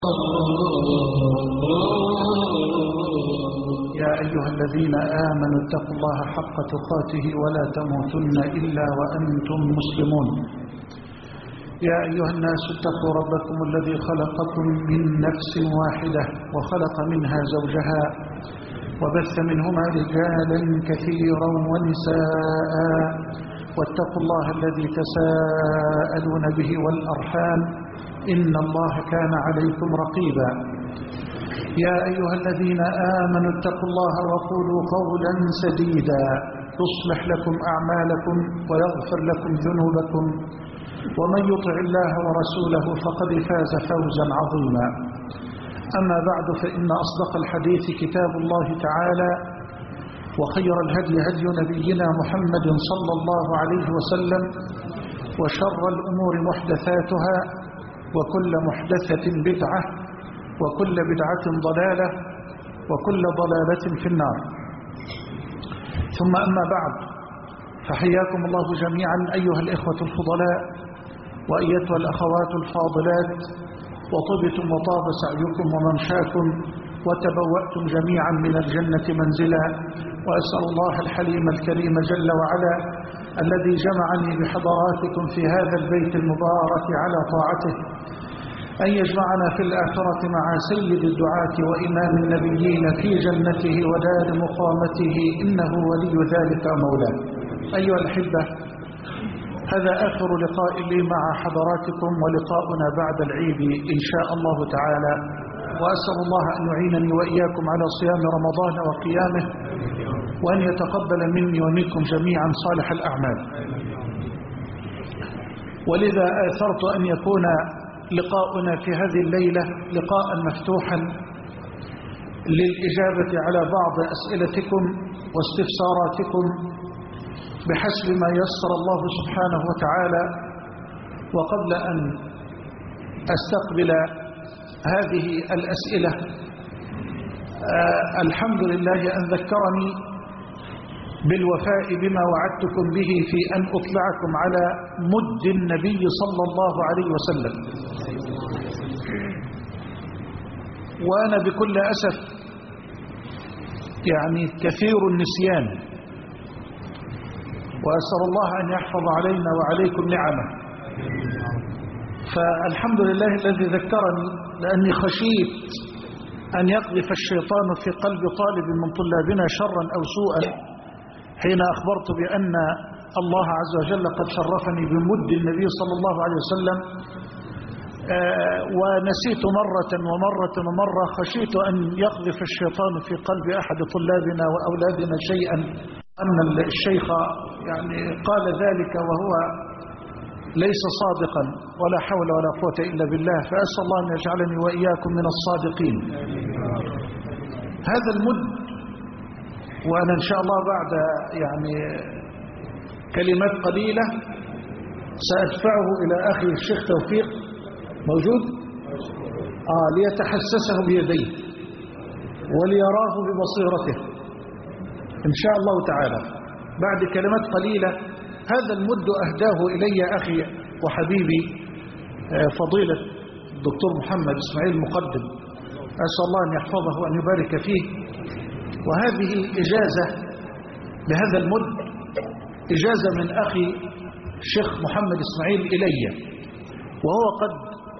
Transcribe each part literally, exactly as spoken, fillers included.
يا أيها الذين آمنوا اتقوا الله حق تقاته ولا تموتن إلا وأنتم مسلمون. يا أيها الناس اتقوا ربكم الذي خلقكم من نفس واحدة وخلق منها زوجها وبث منهما رجالا كثيرا ونساء واتقوا الله الذي تساءلون به والأرحام إن الله كان عليكم رقيبا. يا أيها الذين آمنوا اتقوا الله وقولوا قولا سديدا يصلح لكم أعمالكم ويغفر لكم ذنوبكم ومن يطع الله ورسوله فقد فاز فوزا عظيما. أما بعد فإن أصدق الحديث كتاب الله تعالى وخير الهدي هدي نبينا محمد صلى الله عليه وسلم وشر الأمور محدثاتها وكل محدثة بدعة وكل بدعة ضلالة وكل ضلالة في النار. ثم أما بعد، فحياكم الله جميعا أيها الإخوة الفضلاء وأيتها الأخوات الفاضلات، وطبتم وطاب سعيكم وممشاكم وتبوأتم جميعا من الجنة منزلا، وأسأل الله الحليم الكريم جل وعلا الذي جمعني بحضراتكم في هذا البيت المبارك على طاعته أن يجمعنا في الآخرة مع سيد الدعاة وإمام النبيين في جنته ودار مقامته، إنه ولي ذلك مولاه. أيها الأحبة، هذا آخر لقاء لي مع حضراتكم ولقاؤنا بعد العيد إن شاء الله تعالى، وأسأل الله أن يعينني وإياكم على صيام رمضان وقيامه، وأن يتقبل مني ومنكم جميعا صالح الأعمال. ولذا آثرت أن يكون لقاؤنا في هذه الليلة لقاء مفتوحا للإجابة على بعض أسئلتكم واستفساراتكم بحسب ما يسر الله سبحانه وتعالى. وقبل أن أستقبل هذه الأسئلة آه الحمد لله أن ذكرني بالوفاء بما وعدتكم به في أن أطلعكم على مد النبي صلى الله عليه وسلم. وأنا بكل أسف يعني كثير النسيان، وأسأل الله أن يحفظ علينا وعليكم نعمه. فالحمد لله الذي ذكرني، لأني خشيت أن يقذف الشيطان في قلب طالب من طلابنا شرا أو سوءا حين أخبرت بأن الله عز وجل قد شرفني بمد النبي صلى الله عليه وسلم، ونسيت مرة ومرة ومرة. خشيت أن يقذف الشيطان في قلب أحد طلابنا وأولادنا شيئا أن الشيخ يعني قال ذلك وهو ليس صادقا، ولا حول ولا قوة إلا بالله. فأسأل الله أن يجعلني وإياكم من الصادقين. هذا المد، وأنا إن شاء الله بعد يعني كلمات قليلة سأدفعه إلى أخي الشيخ توفيق، موجود آه ليتحسسه بيديه وليراه ببصيرته إن شاء الله تعالى بعد كلمات قليلة. هذا المد أهداه إلي أخي وحبيبي فضيلة الدكتور محمد إسماعيل مقدم، أسأل الله أن يحفظه وأن يبارك فيه. وهذه إجازة لهذا المد، إجازة من أخي الشيخ محمد إسماعيل إلي، وهو قد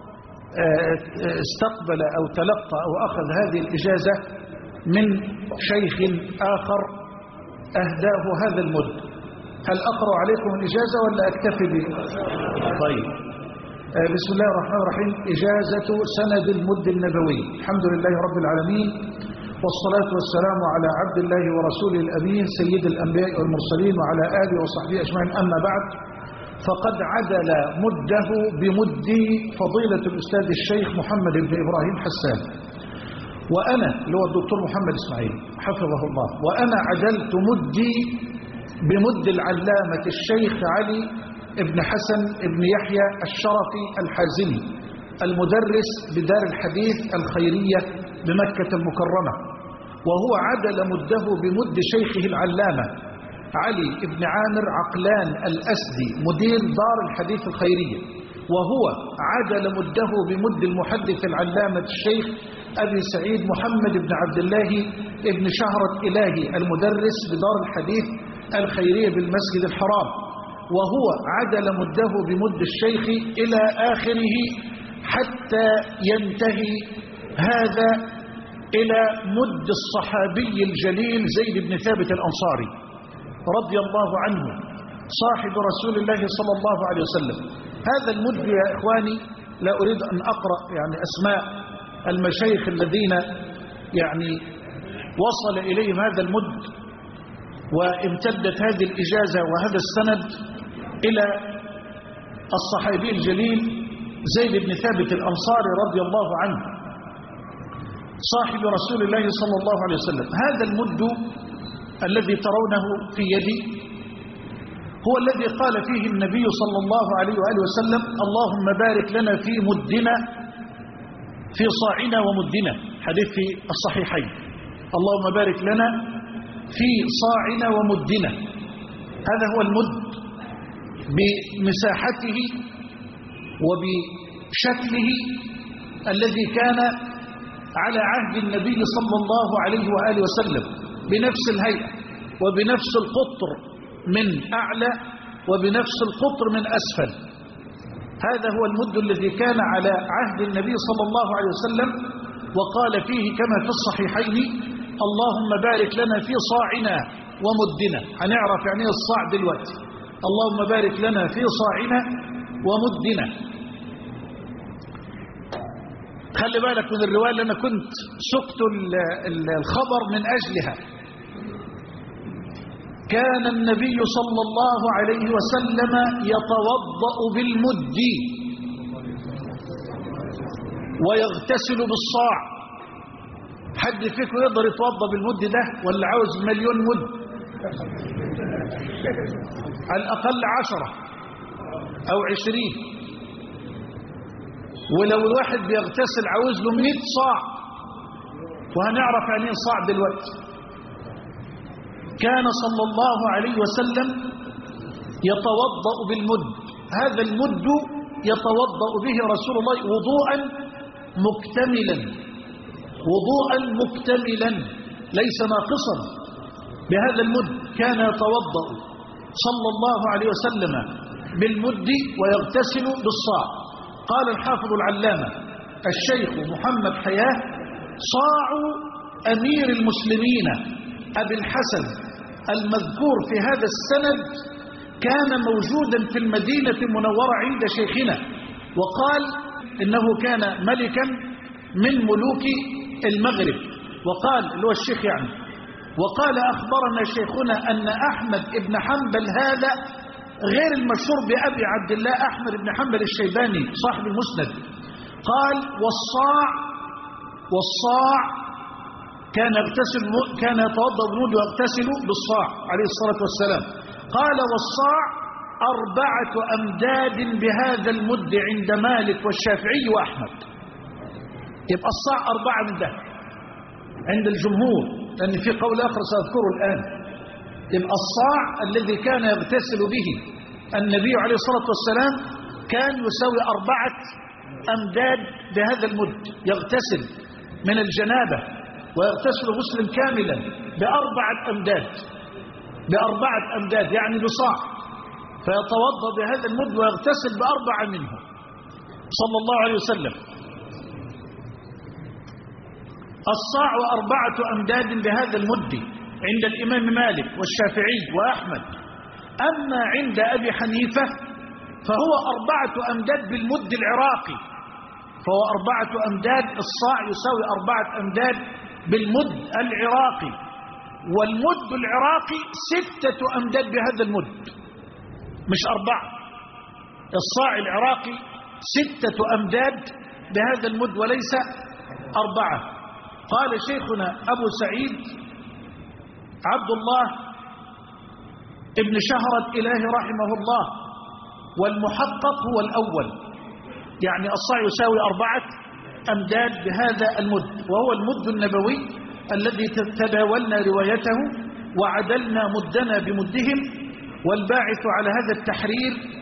استقبل أو تلقى أو أخذ هذه الإجازة من شيخ آخر أهداه هذا المد. هل أقرأ عليكم الإجازة ولا أكتفي به؟ طيب، بسم الله الرحمن الرحيم. إجازة سند المد النبوي. الحمد لله رب العالمين، والصلاة والسلام على عبد الله ورسوله الأمين سيد الأنبياء والمرسلين وعلى آله وصحبه أجمعين. أما بعد، فقد عدل مده بمد فضيلة الأستاذ الشيخ محمد بن إبراهيم حسان، وأنا اللي هو الدكتور محمد إسماعيل حفظه الله، وأنا عدلت مدي بمد العلامة الشيخ علي ابن حسن ابن يحيى الشرفي الحازمي المدرس بدار الحديث الخيرية بمكة المكرمة، وهو عدل مده بمد شيخه العلامة علي ابن عامر عقلان الأسدي مدير دار الحديث الخيرية. وهو عدل مده بمد المحدث العلامة الشيخ أبي سعيد محمد بن عبد الله ابن شهرة إلهي المدرس بدار الحديث الخيرية بالمسجد الحرام، وهو عدل مده بمد الشيخ إلى آخره حتى ينتهي هذا إلى مد الصحابي الجليل زيد بن ثابت الأنصاري رضي الله عنه صاحب رسول الله صلى الله عليه وسلم. هذا المد يا إخواني، لا أريد أن أقرأ يعني أسماء المشايخ الذين يعني وصل إليهم هذا المد وامتدت هذه الإجازة وهذا السند إلى الصحابي الجليل زيد بن ثابت الأنصاري رضي الله عنه صاحب رسول الله صلى الله عليه وسلم. هذا المد الذي ترونه في يدي هو الذي قال فيه النبي صلى الله عليه وآله وسلم: اللهم بارك لنا في مدنا في صاعنا ومدنا، حديث في الصحيحين. اللهم بارك لنا في صاعنا ومدنا، هذا هو المد بمساحته وبشكله الذي كان على عهد النبي صلى الله عليه وآله وسلم، بنفس الهيئة وبنفس القطر من أعلى وبنفس القطر من أسفل. هذا هو المد الذي كان على عهد النبي صلى الله عليه وسلم، وقال فيه كما في الصحيحين: اللهم بارك لنا في صاعنا ومدنا. هنعرف يعني الصاع دلوقتي. اللهم بارك لنا في صاعنا ومدنا. خلي بالك من الرواية اللي أنا كنت سقت الخبر من أجلها. كان النبي صلى الله عليه وسلم يتوضأ بالمد ويغتسل بالصاع. حد فيكم يقدر يتوضأ بالمد ده ولا عاوز مليون مد؟ على الأقل عشرة أو عشرين. ولو الواحد بيغتسل عاوز له مئة صاع، وهنعرف يعني ايه صاع دلوقتي. كان صلى الله عليه وسلم يتوضأ بالمد. هذا المد يتوضأ به رسول الله وضوءا مكتملا، وضوءا مكتملا ليس ناقصا. بهذا المد كان يتوضأ صلى الله عليه وسلم بالمد ويغتسل بالصاع. قال الحافظ العلامة الشيخ محمد حياه: صاع أمير المسلمين أبي الحسن المذكور في هذا السند كان موجودا في المدينة المنورة عند شيخنا، وقال إنه كان ملكا من ملوك المغرب، وقال اللي هو الشيخ يعني، وقال أخبرنا شيخنا أن أحمد بن حنبل هذا غير المشهور بأبي عبد الله أحمد بن حنبل الشيباني صاحب المسند، قال والصاع والصاع كان يغتسل كان يتوضأ بالمد ويغتسل بالصاع عليه الصلاة والسلام. قال والصاع أربعة أمداد بهذا المد عند مالك والشافعي وأحمد. يبقى الصاع أربعة من ده عند الجمهور، لأن في قول آخر سأذكره الآن. يبقى الصاع الذي كان يغتسل به النبي عليه الصلاة والسلام كان يساوي أربعة أمداد بهذا المد، يغتسل من الجنابة ويغتسل غسلا كاملا بأربعة أمداد، بأربعة أمداد يعني بصاع، فيتوضأ بهذا المد ويغتسل بأربعة منه صلى الله عليه وسلم. الصاع أربعة أمداد بهذا المد عند الإمام مالك والشافعي وأحمد. أما عند أبي حنيفة فهو أربعة أمداد بالمد العراقي، فهو أربعة أمداد، الصاع يساوي أربعة أمداد بالمد العراقي، والمد العراقي ستة أمداد بهذا المد مش أربعة. الصاع العراقي ستة أمداد بهذا المد وليس أربعة. قال شيخنا أبو سعيد عبد الله ابن شهرة إلهي رحمه الله: والمحقق هو الأول، يعني الصاع يساوي أربعة أمداد بهذا المد، وهو المد النبوي الذي تداولنا روايته وعدلنا مدنا بمدهم. والباعث على هذا التحرير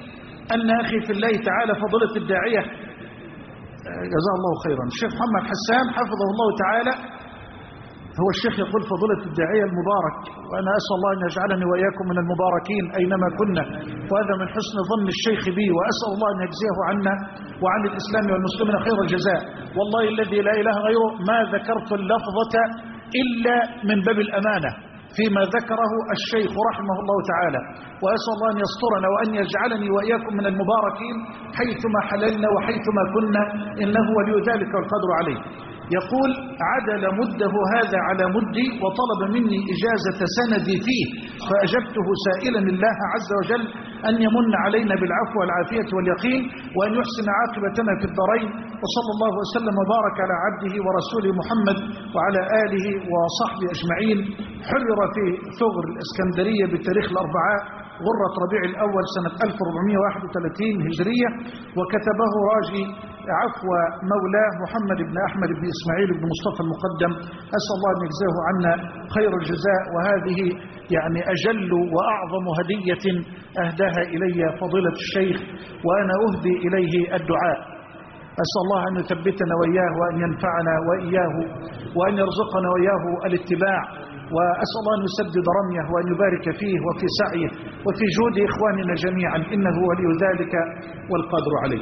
أن أخي في الله تعالى فضيلة الداعية جزاه الله خيرا الشيخ محمد حسان حفظه الله تعالى، هو الشيخ يقول فضيلة الداعية المبارك، وأنا أسأل الله أن يجعلني وإياكم من المباركين أينما كنا، وهذا من حسن ظن الشيخ بي، وأسأل الله أن يجزيه عنا وعن الإسلام والمسلمين خير الجزاء. والله الذي لا إله غيره ما ذكرت اللفظة إلا من باب الأمانة فيما ذكره الشيخ رحمه الله تعالى، وأسأل الله أن يسترنا وأن يجعلني وإياكم من المباركين حيثما حللنا وحيثما كنا، إنه ولي ذلك والقدر عليه. يقول عدل مده هذا على مدي وطلب مني إجازة سندي فيه، فأجبته سائلا الله عز وجل أن يمن علينا بالعفو والعافية واليقين، وأن يحسن عاقبتنا في الدارين، وصلى الله وسلم وبارك على عبده ورسوله محمد وعلى آله وصحبه أجمعين. حرر في ثغر الإسكندرية بتاريخ الأربعاء غرة ربيع الأول سنة ألف وأربعمائة وواحد وثلاثين هجرية، وكتبه راجي عفو مولاه محمد بن أحمد بن إسماعيل بن مصطفى المقدم، أسأل الله أن يجزاه عنا خير الجزاء. وهذه يعني أجل وأعظم هدية أهداها إلي فضيلة الشيخ، وأنا أهدي إليه الدعاء. أسأل الله أن يثبتنا وإياه وأن ينفعنا وإياه وأن يرزقنا وإياه الاتباع، وأسأل الله أن يسدد رميه وأن يبارك فيه وفي سعيه وفي جهود إخواننا جميعا، إنه ولي ذلك والقادر عليه.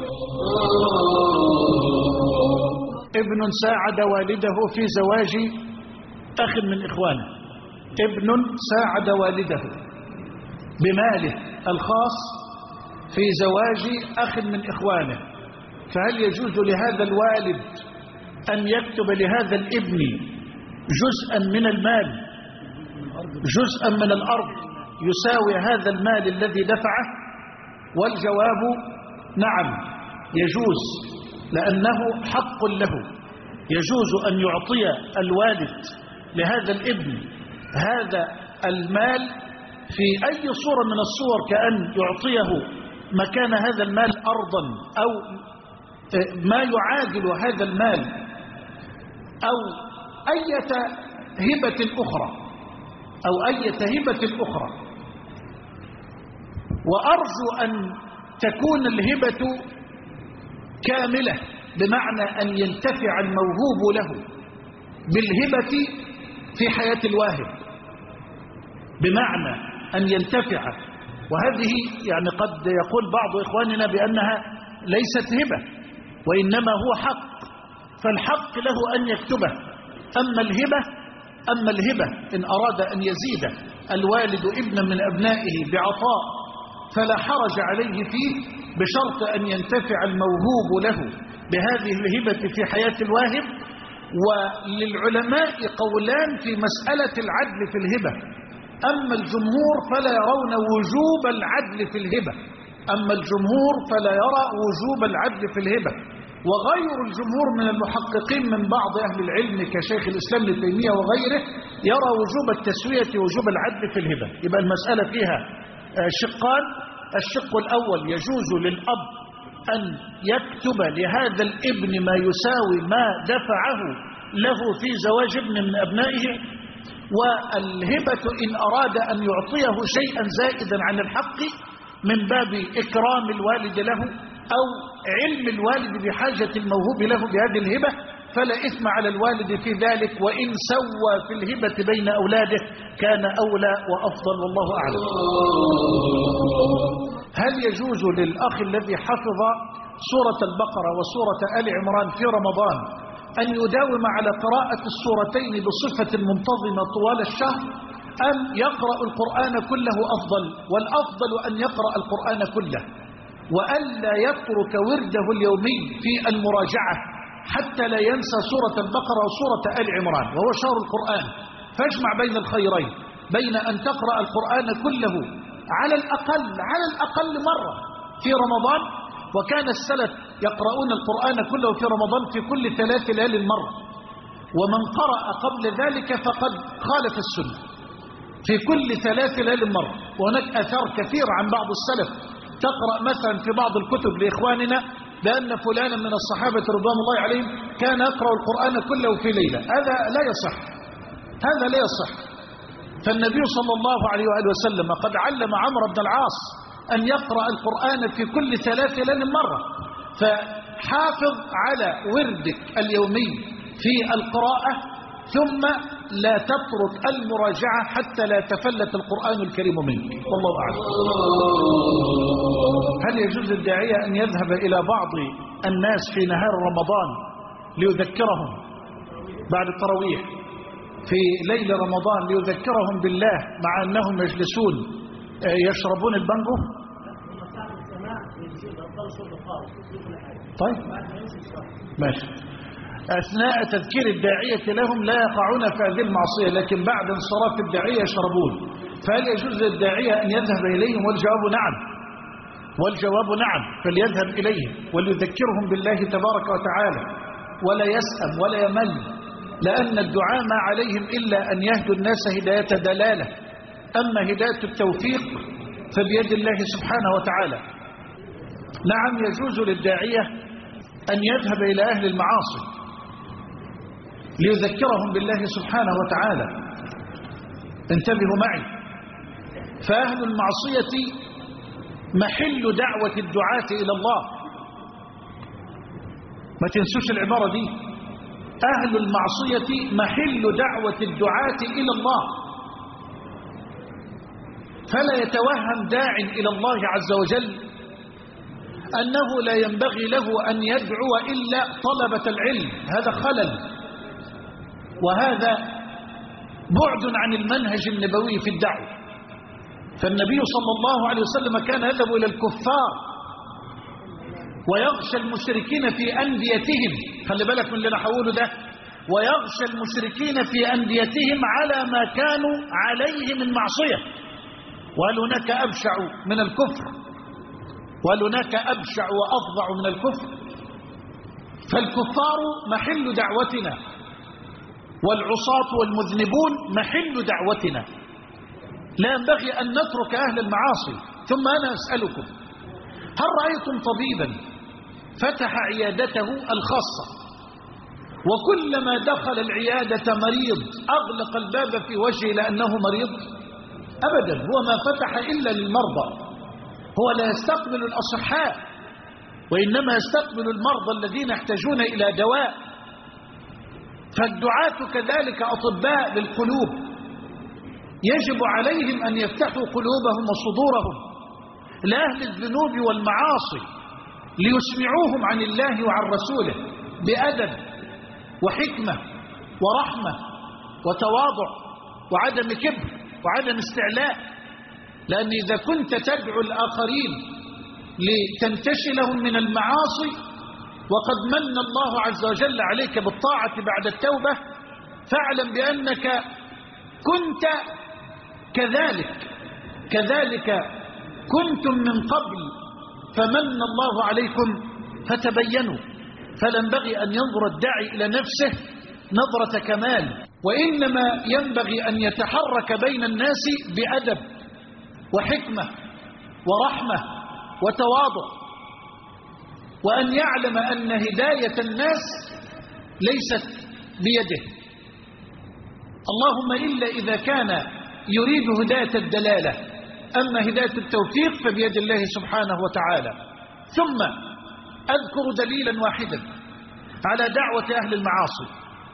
ابن ساعد والده في زواج أخ من إخوانه، ابن ساعد والده بماله الخاص في زواج أخ من إخوانه، فهل يجوز لهذا الوالد أن يكتب لهذا الابن جزءا من المال، جزءا من الأرض يساوي هذا المال الذي دفعه؟ والجواب نعم يجوز، لأنه حق له. يجوز أن يعطي الوالد لهذا الابن هذا المال في أي صورة من الصور، كأن يعطيه مكان هذا المال أرضا أو ما يعادل هذا المال أو أي هبة أخرى أو أي هبة أخرى. وأرجو أن تكون الهبة كاملة، بمعنى أن ينتفع الموهوب له بالهبة في حياة الواهب، بمعنى أن ينتفع. وهذه يعني قد يقول بعض إخواننا بأنها ليست هبة وإنما هو حق، فالحق له أن يكتبه. أما الهبة أما الهبة إن أراد أن يزيد الوالد ابنا من أبنائه بعطاء فلا حرج عليه فيه، بشرط أن ينتفع الموهوب له بهذه الهبة في حياة الواهب. وللعلماء قولان في مسألة العدل في الهبة، أما الجمهور فلا يرون وجوب العدل في الهبة أما الجمهور فلا يرى وجوب العدل في الهبة وغير الجمهور من المحققين من بعض أهل العلم كشيخ الإسلام ابن تيمية وغيره يرى وجوب التسوية وجوب العدل في الهبة. يبقى المسألة فيها شقان. الشق الأول يجوز للأب أن يكتب لهذا الابن ما يساوي ما دفعه له في زواج ابن من أبنائه، والهبة إن أراد أن يعطيه شيئا زائدا عن الحق من باب إكرام الوالد له أو علم الوالد بحاجة الموهوب له بهذه الهبة فلا إثم على الوالد في ذلك، وإن سوى في الهبة بين أولاده كان أولى وأفضل والله أعلم. هل يجوز للأخ الذي حفظ سورة البقرة وسورة آل عمران في رمضان أن يداوم على قراءة السورتين بصفة منتظمة طوال الشهر، أم يقرأ القرآن كله أفضل؟ والأفضل أن يقرأ القرآن كله، وألا يترك ورده اليومي في المراجعة حتى لا ينسى سورة البقرة وسورة آل عمران، وهو شهر القرآن. فاجمع بين الخيرين، بين أن تقرأ القرآن كله على الأقل على الأقل مرة في رمضان، وكان السلف يقرؤون القرآن كله في رمضان في كل ثلاث ليال مرة، ومن قرأ قبل ذلك فقد خالف السنة في كل ثلاث ليال مرة. وهناك آثار كثيرة عن بعض السلف تقرأ مثلا في بعض الكتب لإخواننا بأن فلانا من الصحابة رضوان الله عليهم كان يقرأ القرآن كله في ليلة. هذا لا يصح، هذا لا يصح. فالنبي صلى الله عليه وآله وسلم قد علم عمرو بن العاص أن يقرأ القرآن في كل ثلاث ليال مرة. فحافظ على وردك اليومي في القراءة، ثم لا تترك المراجعة حتى لا تفلت القرآن الكريم منك. والله أعلم. هل يجوز للداعية أن يذهب إلى بعض الناس في نهار رمضان ليذكرهم بعد التراويح في ليل رمضان ليذكرهم بالله مع أنهم يجلسون يشربون البانجو؟ طيب ماشي. أثناء تذكير الداعية لهم لا يقعون في هذه المعصية، لكن بعد انصراف الداعية يشربون، فهل يجوز للداعية أن يذهب إليهم؟ والجواب نعم، والجواب نعم، فليذهب إليهم وليذكرهم بالله تبارك وتعالى ولا يسأم ولا يمل، لأن الدعاء ما عليهم إلا أن يهدوا الناس هداية دلالة، أما هداية التوفيق فبيد الله سبحانه وتعالى. نعم يجوز للداعية أن يذهب إلى أهل المعاصي ليذكرهم بالله سبحانه وتعالى. انتبهوا معي، فأهل المعصية محل دعوة الدعاة إلى الله، ما تنسوش العبارة دي، أهل المعصية محل دعوة الدعاة إلى الله، فلا يتوهم داع إلى الله عز وجل أنه لا ينبغي له أن يدعو إلا طلبة العلم، هذا خلل، وهذا بعد عن المنهج النبوي في الدعوة. فالنبي صلى الله عليه وسلم كان يذهب إلى الكفار ويغشى المشركين في أنديتهم، خلي بالك من اللي نحوله ده، ويغشى المشركين في أنديتهم على ما كانوا عليه من معصية. وهل هناك أبشع من الكفر؟ وهل هناك أبشع وأفظع من الكفر؟ فالكفار محل دعوتنا، والعصاة والمذنبون محل دعوتنا، لا ينبغي أن نترك أهل المعاصي. ثم أنا أسألكم، هل رأيتم طبيبا فتح عيادته الخاصة وكلما دخل العيادة مريض أغلق الباب في وجهه لأنه مريض؟ أبدا، هو ما فتح إلا للمرضى، هو لا يستقبل الأصحاء، وإنما يستقبل المرضى الذين يحتاجون إلى دواء. فالدعاة كذلك أطباء للقلوب، يجب عليهم أن يفتحوا قلوبهم وصدورهم لأهل الذنوب والمعاصي ليسمعوهم عن الله وعن رسوله بأدب وحكمة ورحمة وتواضع وعدم كبر وعدم استعلاء. لأن إذا كنت تدعو الآخرين لتنتشلهم من المعاصي وقد من الله عز وجل عليك بالطاعة بعد التوبة، فاعلم بأنك كنت كذلك كذلك كنتم من قبل فمن الله عليكم فتبينوا. فلا ينبغي أن ينظر الداعي إلى نفسه نظرة كمال، وإنما ينبغي أن يتحرك بين الناس بأدب وحكمة ورحمة وتواضع، وأن يعلم أن هداية الناس ليست بيده، اللهم إلا إذا كان يريد هداية الدلالة، أما هداية التوفيق فبيد الله سبحانه وتعالى. ثم أذكر دليلا واحدا على دعوة أهل المعاصي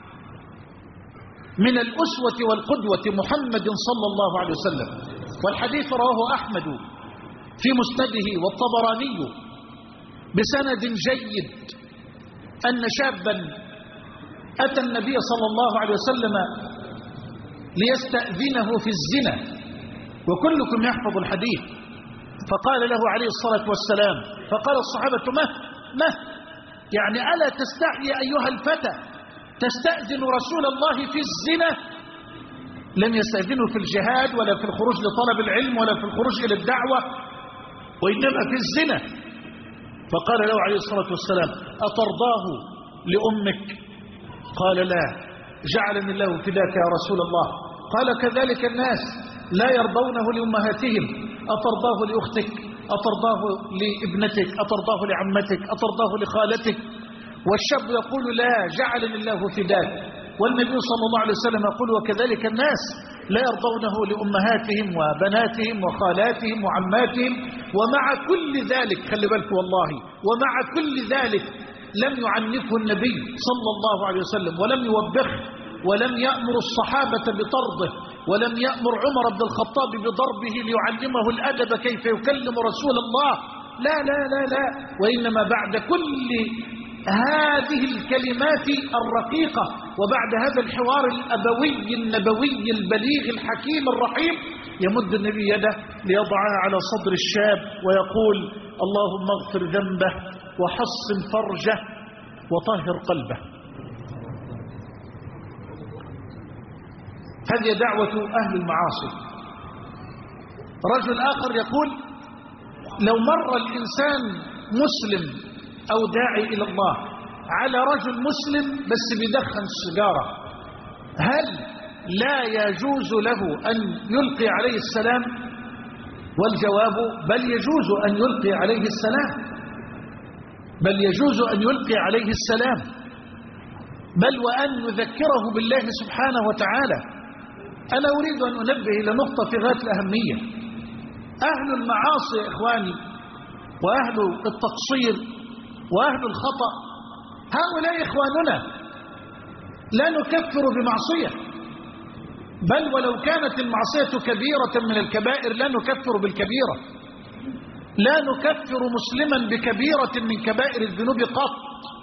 من الأسوة والقدوة محمد صلى الله عليه وسلم، والحديث رواه أحمد في مسنده والطبراني بسند جيد أن شابا أتى النبي صلى الله عليه وسلم ليستأذنه في الزنا، وكلكم يحفظ الحديث، فقال له عليه الصلاة والسلام، فقال الصحابة مه مه يعني ألا تستحي أيها الفتى تستأذن رسول الله في الزنا؟ لم يستأذنه في الجهاد ولا في الخروج لطلب العلم ولا في الخروج إلى الدعوة، وإنما في الزنا. فقال له عليه الصلاة والسلام أترضاه لأمك؟ قال لا، جعلني الله فداك يا رسول الله. قال كذلك الناس لا يرضونه لأمهاتهم، أترضاه لأختك؟ أترضاه لابنتك؟ أترضاه لعمتك؟ أترضاه لخالتك؟ والشاب يقول لا، جعلني الله فداك. والنبي صلى الله عليه وسلم يقول وكذلك الناس لا يرضونه لأمهاتهم وبناتهم وخالاتهم وعماتهم. ومع كل ذلك خلي بالك والله، ومع كل ذلك لم يعنفه النبي صلى الله عليه وسلم، ولم يوبخه، ولم يأمر الصحابة بطرده، ولم يأمر عمر بن الخطاب بضربه ليعلمه الأدب كيف يكلم رسول الله. لا لا لا لا، وإنما بعد كل هذه الكلمات الرقيقة وبعد هذا الحوار الأبوي النبوي البليغ الحكيم الرحيم يمد النبي يده ليضعها على صدر الشاب ويقول: اللهم اغفر ذنبه وحصن فرجه وطهر قلبه. هذه دعوة أهل المعاصي. رجل آخر يقول: لو مر الإنسان مسلم أو داعي إلى الله على رجل مسلم بس بيدخن السجارة، هل لا يجوز له أن يلقي عليه السلام؟ والجواب: بل يجوز أن يلقي عليه السلام، بل يجوز أن يلقي عليه السلام، بل وأن يذكره بالله سبحانه وتعالى. أنا أريد أن أنبه إلى نقطة في غاية الأهمية. أهل المعاصي يا إخواني، وأهل التقصير وأهل الخطأ، هؤلاء إخواننا لا نكفر بمعصية، بل ولو كانت المعصية كبيرة من الكبائر لا نكفر بالكبيرة. لا نكفر مسلما بكبيرة من كبائر الذنوب قط.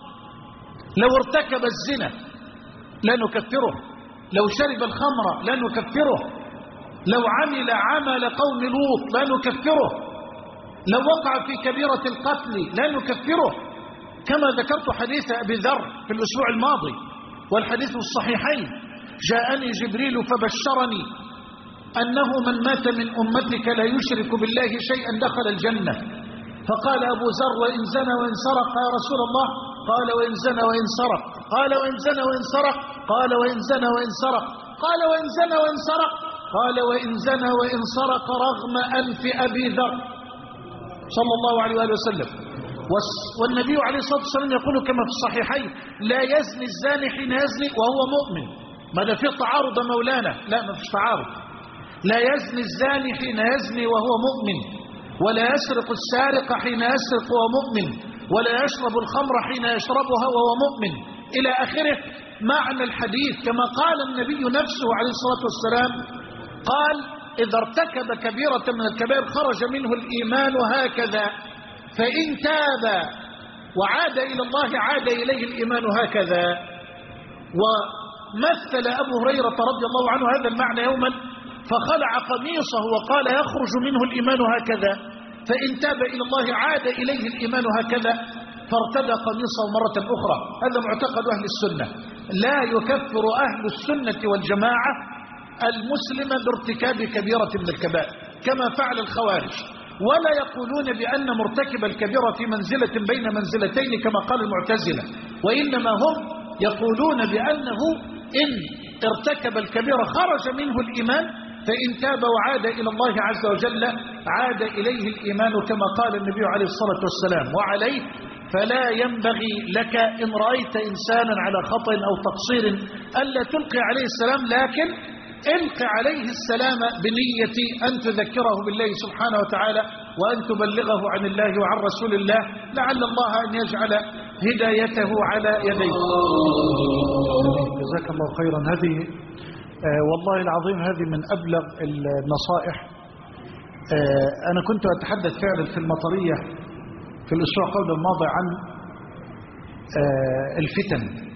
لو ارتكب الزنا لا نكفره، لو شرب الخمر لا نكفره، لو عمل عمل قوم لوط لا نكفره، لو وقع في كبيرة القتل لا نكفره. كما ذكرت حديث أبي ذر في الأسبوع الماضي والحديث الصحيحين: جاءني جبريل فبشرني أنه من مات من أمتك لا يشرك بالله شيئا دخل الجنة. فقال أبو ذر: وإن زنى وإن سرق يا رسول الله؟ قال: وإن زنى وإن سرق. قال: وإن زنى وإن سرق؟ قال: وإن زنى وإن سرق. قال: وإن زنى وإن سرق؟ قال: وإن زنى وإن سرق رغم أنف أبي ذر صلى الله عليه وآله وسلم. والنبي عليه الصلاة والسلام يقول كما في الصحيحين: لا يزني الزاني حين يزني وهو مؤمن. ماذا في تعارض مولانا؟ لا، ما فيش تعارض. لا يزني الزاني حين يزني وهو مؤمن، ولا يسرق السارق حين يسرق وهو مؤمن، ولا يشرب الخمر حين يشربها وهو مؤمن، إلى آخره. معنى الحديث كما قال النبي نفسه عليه الصلاة والسلام، قال: إذا ارتكب كبيرة من الكبائر خرج منه الإيمان هكذا، فإن تاب وعاد إلى الله عاد إليه الإيمان هكذا. ومثل أبو هريرة رضي الله عنه هذا المعنى يوما فخلع قميصه وقال: يخرج منه الإيمان هكذا، فإن تاب إلى الله عاد إليه الإيمان هكذا، فارتدى قميصه مرة أخرى. هذا معتقد أهل السنة. لا يكفر أهل السنة والجماعة المسلم بارتكاب كبيرة من الكبائر كما فعل الخوارج، ولا يقولون بأن مرتكب الكبيرة في منزلة بين منزلتين كما قال المعتزلة، وإنما هم يقولون بأنه إن ارتكب الكبيرة خرج منه الإيمان، فإن تاب وعاد إلى الله عز وجل عاد إليه الإيمان كما قال النبي عليه الصلاة والسلام. وعليه فلا ينبغي لك إن رأيت إنسانا على خطأ أو تقصير ألا تلقي عليه السلام، لكن القي عليه السلام بنية أن تذكره بالله سبحانه وتعالى وأن تبلغه عن الله وعن رسول الله، لعل الله أن يجعل هدايته على يديه. جزاك الله خيرا. هذه آه والله العظيم هذه من أبلغ النصائح. آه أنا كنت أتحدث فعلا في المطرية في الأسبوع قبل الماضي عن آه الفتن،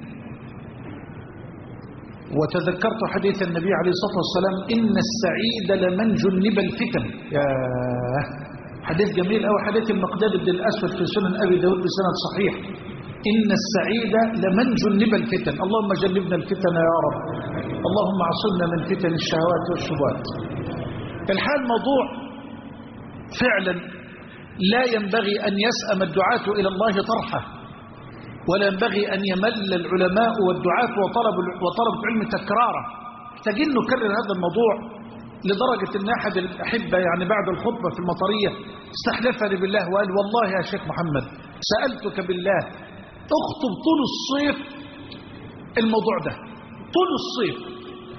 وتذكرت حديث النبي عليه الصلاة والسلام: إن السعيد لمن جنب الفتن. يا حديث جميل أو حديث المقداد بن الأسود في سنن أبي داود بسند صحيح: إن السعيد لمن جنب الفتن. اللهم جنبنا الفتن يا رب، اللهم عصمنا من فتن الشهوات والشبهات. الحال موضوع فعلا لا ينبغي أن يسأم الدعاة إلى الله طرحه، ولا ينبغي أن يمل العلماء والدعاة وطلب وطلب العلم تكراره. محتاجين نكرر هذا الموضوع لدرجة أن أحد الأحبة يعني بعد الخطبة في المطرية استحلفني بالله وقال: والله يا شيخ محمد سألتك بالله اخطب طول الصيف الموضوع ده، طول الصيف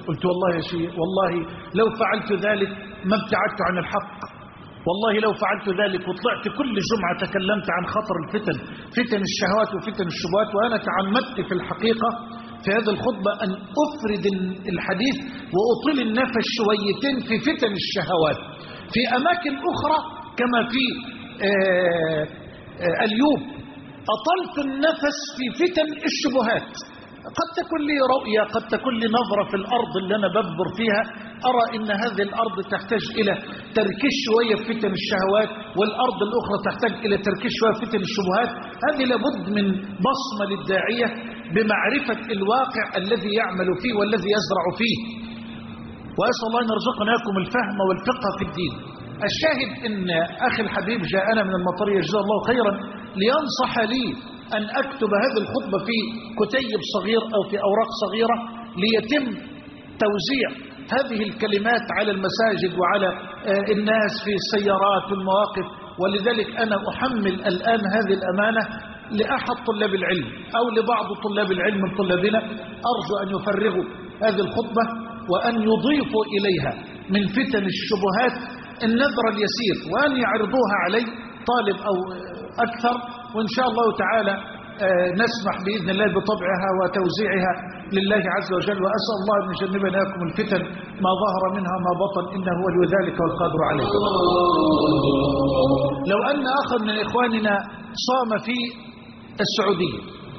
قلت والله يا شيخ والله لو فعلت ذلك ما ابتعدت عن الحق، والله لو فعلت ذلك وطلعت كل جمعة تكلمت عن خطر الفتن، فتن الشهوات وفتن الشبهات. وأنا تعمدت في الحقيقة في هذه الخطبة أن أفرد الحديث وأطيل النفس شويتين في فتن الشهوات في أماكن أخرى، كما في آآ آآ اليوم أطلت النفس في فتن الشبهات. قد تكون لي رؤية، قد تكون لي نظرة في الأرض اللي أنا ببر فيها، أرى إن هذه الأرض تحتاج إلى تركيز شوية في فتن الشهوات، والأرض الأخرى تحتاج إلى تركيز شوية في فتن الشبهات. هذه لابد من بصمة للداعية بمعرفة الواقع الذي يعمل فيه والذي يزرع فيه. وأسأل الله أن يرزقنا لكم الفهم والفقه في الدين. الشاهد إن أخي الحبيب جاءنا من المطرية جزاه الله خيرا لينصح لي أن أكتب هذه الخطبة في كتيب صغير أو في أوراق صغيرة ليتم توزيع هذه الكلمات على المساجد وعلى الناس في السيارات والمواقف. ولذلك أنا أحمل الآن هذه الأمانة لأحد طلاب العلم أو لبعض طلاب العلم من طلابنا، أرجو أن يفرغوا هذه الخطبة وأن يضيفوا إليها من فتن الشبهات النذر اليسير، وأن يعرضوها علي طالب أو أكثر، وإن شاء الله تعالى نسمح بإذن الله بطبعها وتوزيعها لله عز وجل. وأسأل الله أن يجنبنا لكم الفتن ما ظهر منها ما بطن، إنه ولي ذلك والقادر عليه. لو أن أخا من إخواننا صام في السعودية،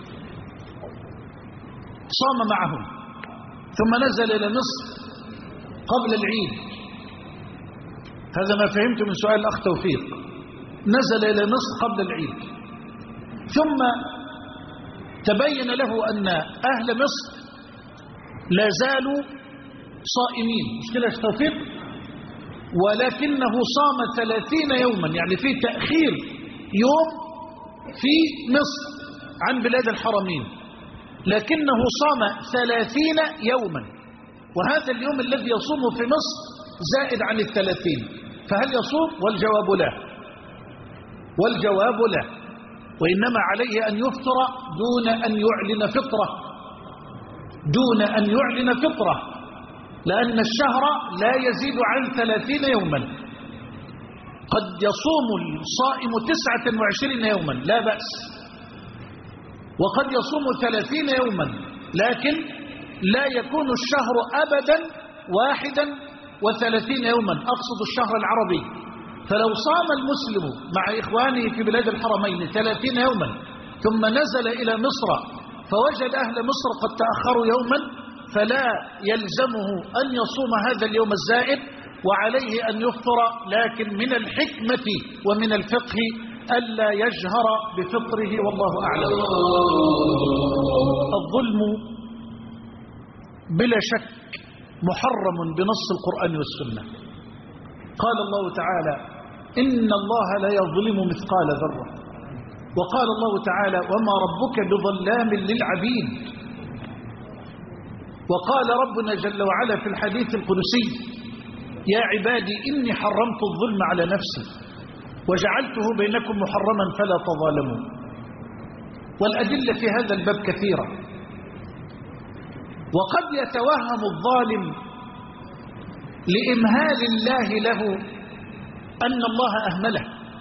صام معهم ثم نزل إلى مصر قبل العيد، هذا ما فهمت من سؤال الأخ توفيق، نزل إلى مصر قبل العيد، ثم تبين له أن أهل مصر لا زالوا صائمين، مش كده يا توفيق؟ ولكنه صام ثلاثين يوما، يعني في تأخير يوم في مصر عن بلاد الحرمين، لكنه صام ثلاثين يوما، وهذا اليوم الذي يصوم في مصر زائد عن الثلاثين، فهل يصوم؟ والجواب لا، والجواب لا، وإنما عليه أن يفطر دون أن يعلن فطرة، دون أن يعلن فطرة، لأن الشهر لا يزيد عن ثلاثين يوما. قد يصوم الصائم تسعة وعشرين يوما لا بأس، وقد يصوم ثلاثين يوما، لكن لا يكون الشهر أبدا واحدا وثلاثين يوما، أقصد الشهر العربي. فلو صام المسلم مع إخوانه في بلاد الحرمين ثلاثين يوما ثم نزل إلى مصر فوجد أهل مصر قد تأخروا يوما، فلا يلزمه أن يصوم هذا اليوم الزائد، وعليه أن يفطر، لكن من الحكمة ومن الفقه ألا يجهر بفطره، والله أعلم. الظلم بلا شك محرم بنص القرآن والسنة. قال الله تعالى: إن الله لا يظلم مثقال ذرة. وقال الله تعالى: وما ربك بظلام للعبيد. وقال ربنا جل وعلا في الحديث القدسي: يا عبادي إني حرمت الظلم على نفسي وجعلته بينكم محرما فلا تظالموا. والأدلة في هذا الباب كثيرة. وقد يتوهم الظالم لإمهال الله له أن الله أهمله،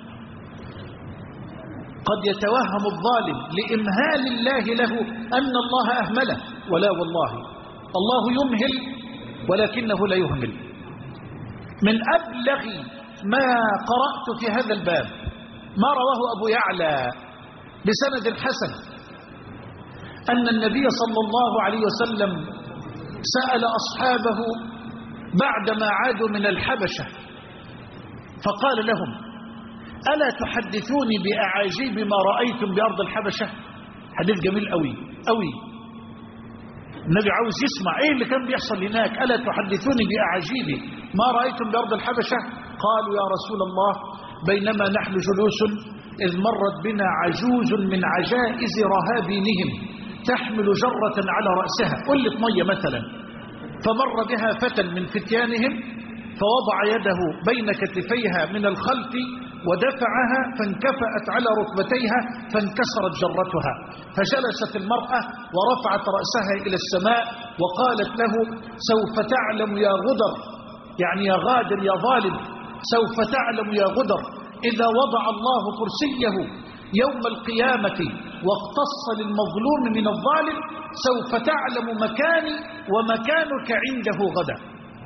قد يتوهم الظالم لإمهال الله له أن الله أهمله، ولا والله الله يمهل ولكنه لا يهمل. من أبلغ ما قرأت في هذا الباب ما رواه أبو يعلى بسند حسن أن النبي صلى الله عليه وسلم سأل أصحابه بعدما عادوا من الحبشة فقال لهم: ألا تحدثوني بأعاجيب ما رأيتم بأرض الحبشة؟ حديث جميل قوي قوي، النبي عاوز يسمع ايه اللي كان بيحصل هناك. ألا تحدثوني بأعاجيب ما رأيتم بأرض الحبشة؟ قالوا: يا رسول الله، بينما نحن جلوس إذ مرت بنا عجوز من عجائز رهابينهم تحمل جرة على رأسها، قلة مية مثلا، فمر بها فتى من فتيانهم فوضع يده بين كتفيها من الخلف ودفعها فانكفأت على ركبتيها فانكسرت جرتها، فجلست المرأة ورفعت رأسها إلى السماء وقالت له: سوف تعلم يا غدر، يعني يا غادر يا ظالم، سوف تعلم يا غدر إذا وضع الله كرسيه يوم القيامة واقتص للمظلوم من الظالم، سوف تعلم مكاني ومكانك عنده غدا.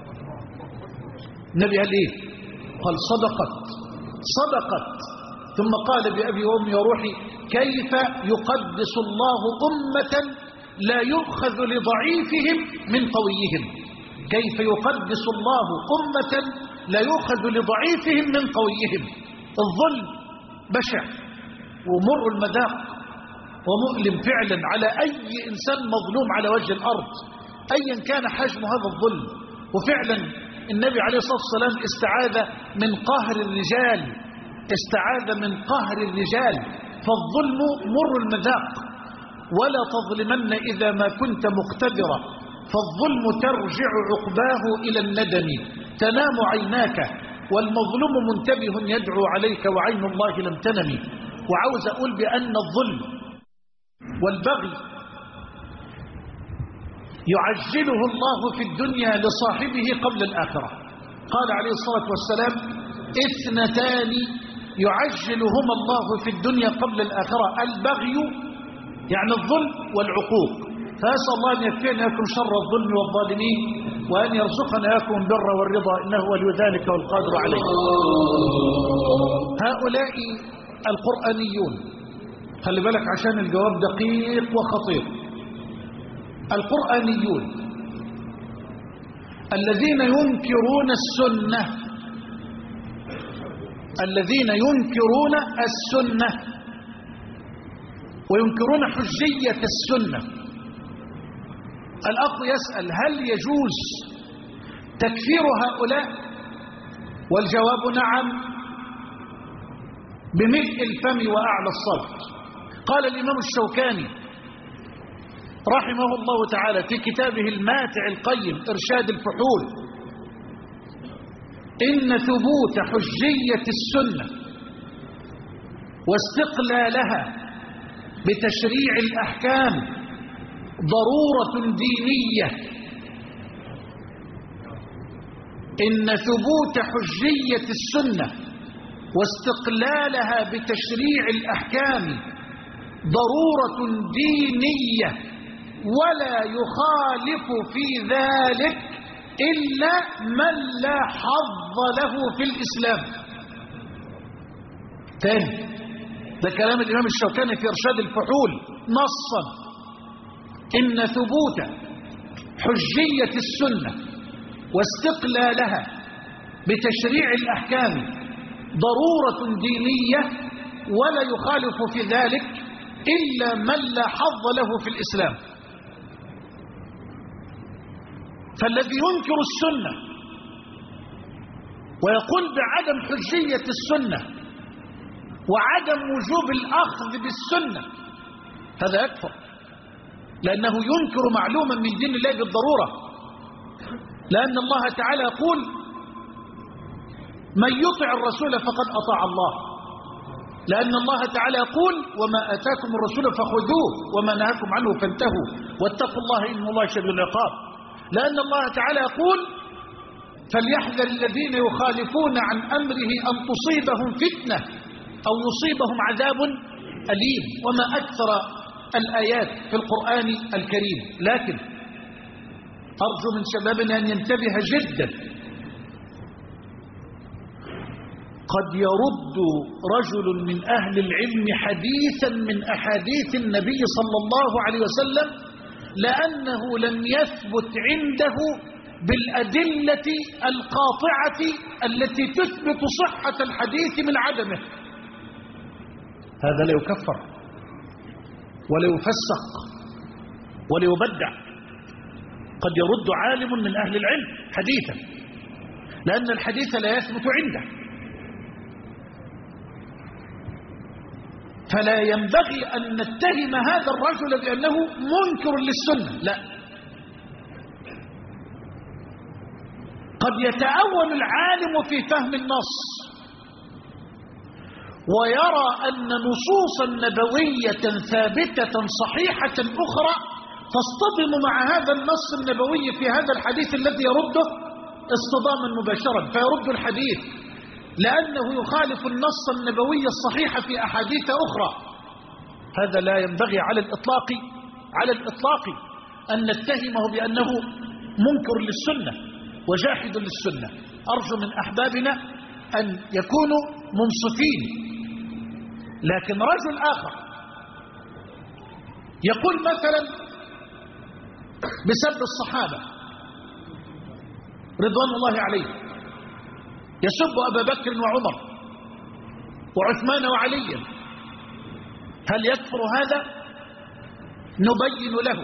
النبي قال إيه؟ قال: صدقت صدقت. ثم قال: بأبي وأمي وروحي، كيف يقدس الله أمة لا يؤخذ لضعيفهم من قويهم؟ كيف يقدس الله أمة لا يؤخذ لضعيفهم من قويهم؟ الظلم بشع ومر المذاق ومؤلم فعلا على أي إنسان مظلوم على وجه الأرض أيا كان حجم هذا الظلم. وفعلا النبي عليه الصلاة والسلام استعاذ من قهر الرجال، استعاذ من قهر الرجال، فالظلم مر المذاق. ولا تظلمن إذا ما كنت مقتدرا، فالظلم ترجع عقباه إلى الندم، تنام عيناك والمظلوم منتبه يدعو عليك وعين الله لم تنم. وعاوز أقول بأن الظلم والبغي يعجله الله في الدنيا لصاحبه قبل الآخرة. قال عليه الصلاة والسلام: اثنتان يعجلهما الله في الدنيا قبل الآخرة، البغي يعني الظلم والعقوق. فأسأل الله أن يكفينا لكم شر الظلم والظالمين، وأن يرزقنا لكم البر والرضا، إنه ولي ذلك والقادر عليه. هؤلاء القرآنيون، خلي بالك عشان الجواب دقيق وخطير. القرآنيون الذين ينكرون السنة، الذين ينكرون السنة وينكرون حجية السنة. الأخ يسأل: هل يجوز تكفير هؤلاء؟ والجواب نعم، بملء الفم وأعلى الصوت. قال الإمام الشوكاني رحمه الله تعالى في كتابه الماتع القيم إرشاد الفحول: إن ثبوت حجية السنة واستقلالها بتشريع الأحكام ضرورة دينية. إن ثبوت حجية السنة واستقلالها بتشريع الأحكام ضرورة دينية، ولا يخالف في ذلك إلا من لا حظ له في الإسلام. تاني، ده كلام الإمام الشوكاني في إرشاد الفحول نصا: إن ثبوت حجية السنة واستقلالها بتشريع الأحكام ضرورة دينية، ولا يخالف في ذلك إلا من لا حظ له في الإسلام. فالذي ينكر السنة ويقول بعدم حجية السنة وعدم وجوب الأخذ بالسنة هذا يكفر، لأنه ينكر معلوما من دين الله بالضرورة. لأن الله تعالى يقول: من يطع الرسول فقد أطاع الله. لأن الله تعالى يقول: وما آتاكم الرسول فخذوه وما نهاكم عنه فانتهوا واتقوا الله إن الله شديد العقاب. لأن الله تعالى يقول: فليحذر الذين يخالفون عن أمره أن تصيبهم فتنة أو يصيبهم عذاب أليم. وما أكثر الآيات في القرآن الكريم. لكن أرجو من شبابنا أن ينتبه جدا. قد يرد رجل من أهل العلم حديثا من أحاديث النبي صلى الله عليه وسلم لأنه لم يثبت عنده بالأدلة القاطعة التي تثبت صحة الحديث من عدمه. هذا لا يكفر ولا يفسق ولا يبدع. قد يرد عالم من أهل العلم حديثا لأن الحديث لا يثبت عنده، فلا ينبغي أن نتهم هذا الرجل بأنه منكر للسنة. لا، قد يتأول العالم في فهم النص ويرى أن نصوصا نبوية ثابتة صحيحة أخرى تصطدم مع هذا النص النبوي في هذا الحديث الذي يرده اصطداما مباشرا، فيرد الحديث لأنه يخالف النص النبوي الصحيح في أحاديث أخرى. هذا لا ينبغي على الإطلاق على الإطلاق أن نتهمه بأنه منكر للسنة وجاحد للسنة. أرجو من أحبابنا أن يكونوا منصفين. لكن رجل آخر يقول مثلا بسب الصحابة رضوان الله عليه، يسب أبا بكر وعمر وعثمان وعليا، هل يكفر هذا؟ نبين له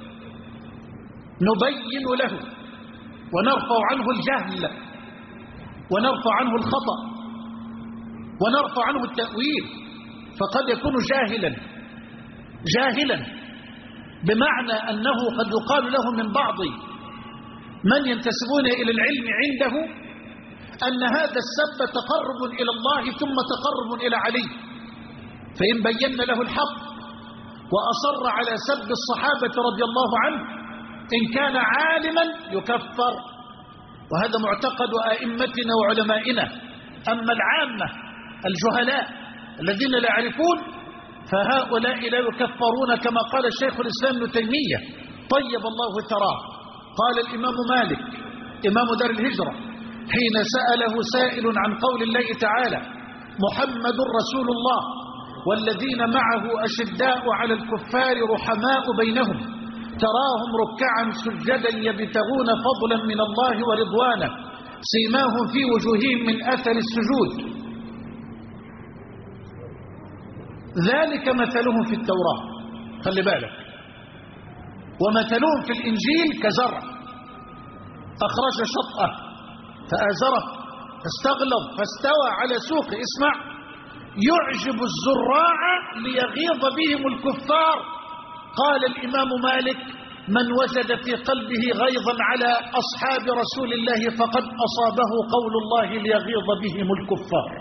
نبين له ونرفع عنه الجهل ونرفع عنه الخطأ ونرفع عنه التأويل، فقد يكون جاهلا جاهلا بمعنى أنه قد يقال له من بعض من ينتسبون إلى العلم عنده أن هذا السب تقرب إلى الله ثم تقرب إلى علي، فإن بينا له الحق وأصر على سب الصحابة رضي الله عنه إن كان عالما يكفر، وهذا معتقد أئمتنا وعلمائنا. أما العامة الجهلاء الذين لا يعرفون فهؤلاء لا يكفرون، كما قال الشيخ الإسلام ابن تيمية طيب الله ثراه. قال الإمام مالك إمام دار الهجرة حين سأله سائل عن قول الله تعالى محمد رسول الله والذين معه أشداء على الكفار رحماء بينهم تراهم ركعا سجدا يبتغون فضلا من الله ورضوانا سيماهم في وجوههم من أثر السجود، ذلك مثلهم في التوراة، خلي بالك، ومثلهم في الإنجيل كزرع أخرج شطأه فآزره فاستغلظ فاستوى على سوقه، اسمع، يعجب الزراع ليغيظ بهم الكفار. قال الإمام مالك من وجد في قلبه غيظا على أصحاب رسول الله فقد أصابه قول الله ليغيظ بهم الكفار.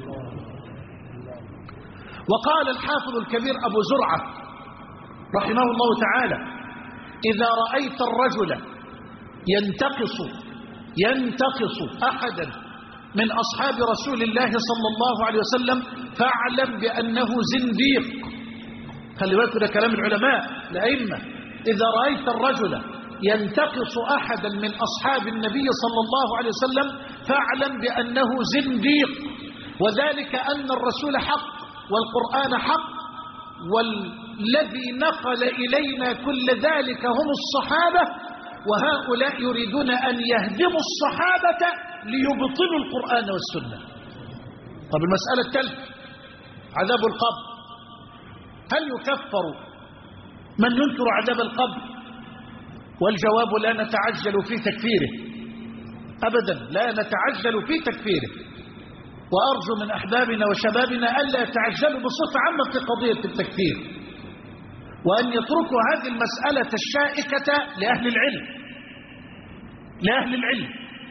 وقال الحافظ الكبير أبو زرعة رحمه الله تعالى إذا رأيت الرجل ينتقص ينتقص أحدا من أصحاب رسول الله صلى الله عليه وسلم فاعلم بأنه زنديق. خلي بالك، ده كلام العلماء الأئمة. إذا رأيت الرجل ينتقص أحدا من أصحاب النبي صلى الله عليه وسلم فاعلم بأنه زنديق، وذلك أن الرسول حق والقرآن حق، والذي نقل إلينا كل ذلك هم الصحابة، وهؤلاء يريدون أن يهدموا الصحابة ليبطلوا القرآن والسنة. طب المسألة الثالثة عذاب القبر، هل يكفر من ينكر عذاب القبر؟ والجواب لا نتعجل في تكفيره أبدا، لا نتعجل في تكفيره. وأرجو من أحبابنا وشبابنا ألا يتعجلوا بصفة عامة في قضية التكفير، وأن يتركوا هذه المسألة الشائكة لأهل العلم لأهل العلم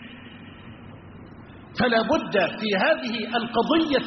فلا بد في هذه القضية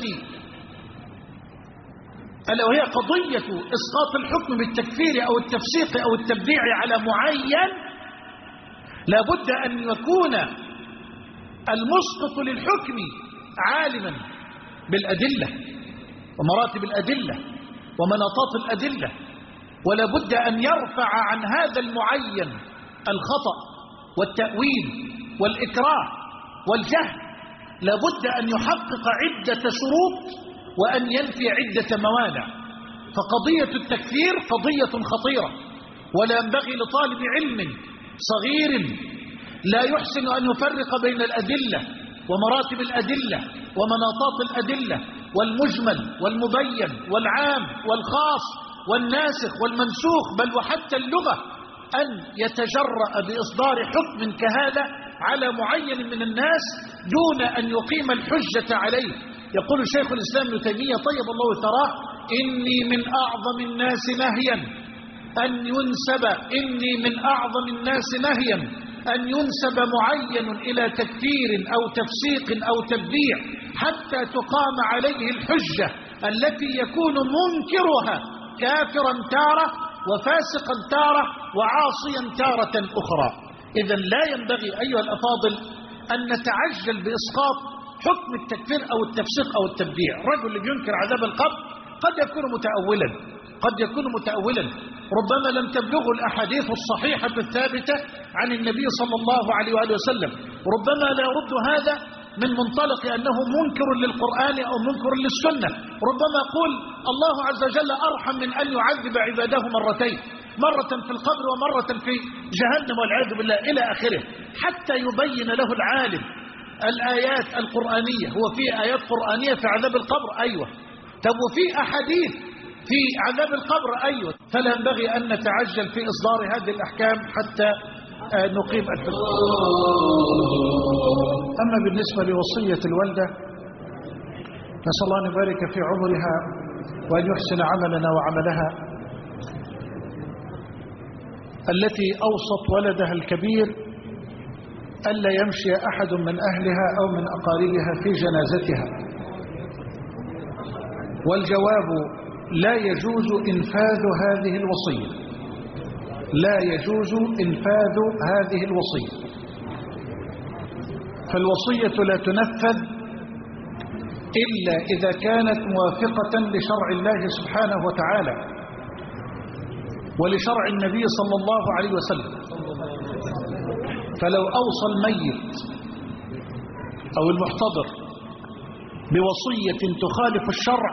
ألا وهي قضية إسقاط الحكم بالتكفير أو التفسيق أو التبديع على معين، لا بد أن يكون المسقط للحكم عالما بالأدلة ومراتب الأدلة ومناطات الأدلة، ولا بد أن يرفع عن هذا المعين الخطأ والتأويل والإكراه والجهل. لا بد أن يحقق عدة شروط وأن ينفي عدة موانع. فقضية التكفير قضية خطيرة، ولا ينبغي لطالب علم صغير لا يحسن أن يفرق بين الأدلة ومراتب الأدلة ومناطات الأدلة والمجمل والمبين والعام والخاص والناسخ والمنسوخ، بل وحتى اللغة، أن يتجرأ بإصدار حكم كهذا على معين من الناس دون أن يقيم الحجة عليه. يقول الشيخ الإسلام ابن تيمية طيب الله ثراه إني من أعظم الناس نهيا أن ينسب إني من أعظم الناس نهيا أن ينسب معين إلى تكفير أو تفسيق أو تبديع حتى تقام عليه الحجة التي يكون منكرها كافرا تارة وفاسقا تارة وعاصيا تارة أخرى. إذن لا ينبغي أيها الأفاضل أن نتعجل بإسقاط حكم التكفير أو التفسيق أو التبديع. رجل اللي بينكر عذاب القبر قد يكون متأولا قد يكون متأولا ربما لم تبلغه الأحاديث الصحيحة الثابتة عن النبي صلى الله عليه وآله وسلم، ربما لا يرد هذا من منطلق أنه منكر للقرآن أو منكر للسنة، ربما يقول الله عز وجل أرحم من أن يعذب عباده مرتين، مرة في القبر ومرة في جهنم والعياذ بالله إلى آخره، حتى يبين له العالم الآيات القرآنية. هو في آيات قرآنية في عذاب القبر؟ أيوة. طب وفي أحاديث في عذاب القبر؟ أيوة. فلا ينبغي أن نتعجل في إصدار هذه الأحكام حتى نقيم الحدود. أما بالنسبة لوصية الوالدة نسأل الله أن يبارك في عمرها وأن يحسن عملنا وعملها، التي أوصت ولدها الكبير ألا يمشي أحد من أهلها أو من أقاربها في جنازتها، والجواب لا يجوز إنفاذ هذه الوصية، لا يجوز إنفاذ هذه الوصية. فالوصية لا تنفذ إلا إذا كانت موافقة لشرع الله سبحانه وتعالى ولشرع النبي صلى الله عليه وسلم. فلو أوصى الميت أو المحتضر بوصية تخالف الشرع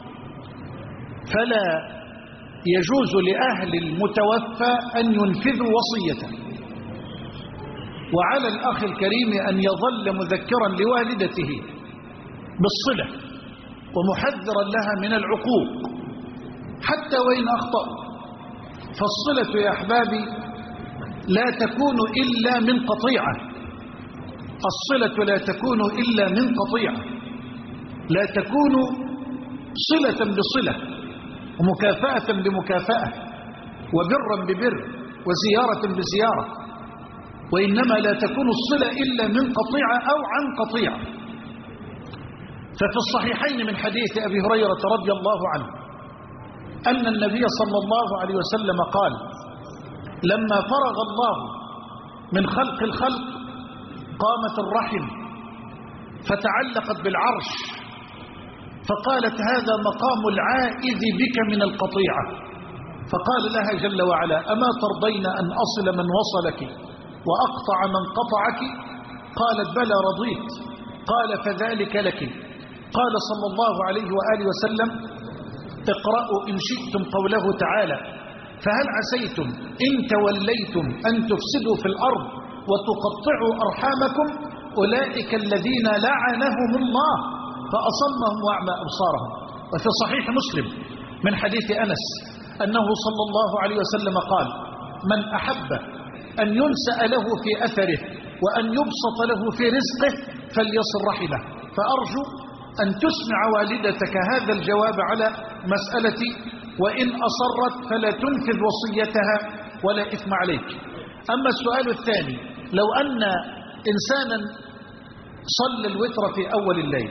فلا يجوز لأهل المتوفى أن ينفذوا وصيته. وعلى الأخ الكريم أن يظل مذكرا لوالدته بالصلة ومحذرا لها من العقوق حتى وإن أخطأ. فالصلة يا أحبابي لا تكون إلا من قطيعة، الصلة لا تكون إلا من قطيعة، لا تكون صلة بصلة ومكافأة بمكافأة وبرا ببر وزيارة بزيارة، وإنما لا تكون الصلة إلا من قطيعة أو عن قطيعة. ففي الصحيحين من حديث أبي هريرة رضي الله عنه أن النبي صلى الله عليه وسلم قال: لما فرغ الله من خلق الخلق قامت الرحم فتعلقت بالعرش فقالت: هذا مقام العائذ بك من القطيعة. فقال لها جل وعلا: أما ترضين أن أصل من وصلك وأقطع من قطعك؟ قالت: بلى رضيت. قال: فذلك لك. قال صلى الله عليه وآله وسلم: اقرأوا إن شئتم قوله تعالى: فهل عسيتم إن توليتم أن تفسدوا في الأرض وتقطعوا أرحامكم أولئك الذين لعنهم الله فأصمهم وأعمى أبصارهم. وفي صحيح مسلم من حديث أنس أنه صلى الله عليه وسلم قال: من أحب أن ينسأ له في أثره وأن يبسط له في رزقه فليصل رحمه. فأرجو أن تسمع والدتك هذا الجواب على مسألتي، وإن أصرت فلا تنفذ وصيتها ولا إثم عليك. أما السؤال الثاني: لو أن إنسانا صلى الوتر في أول الليل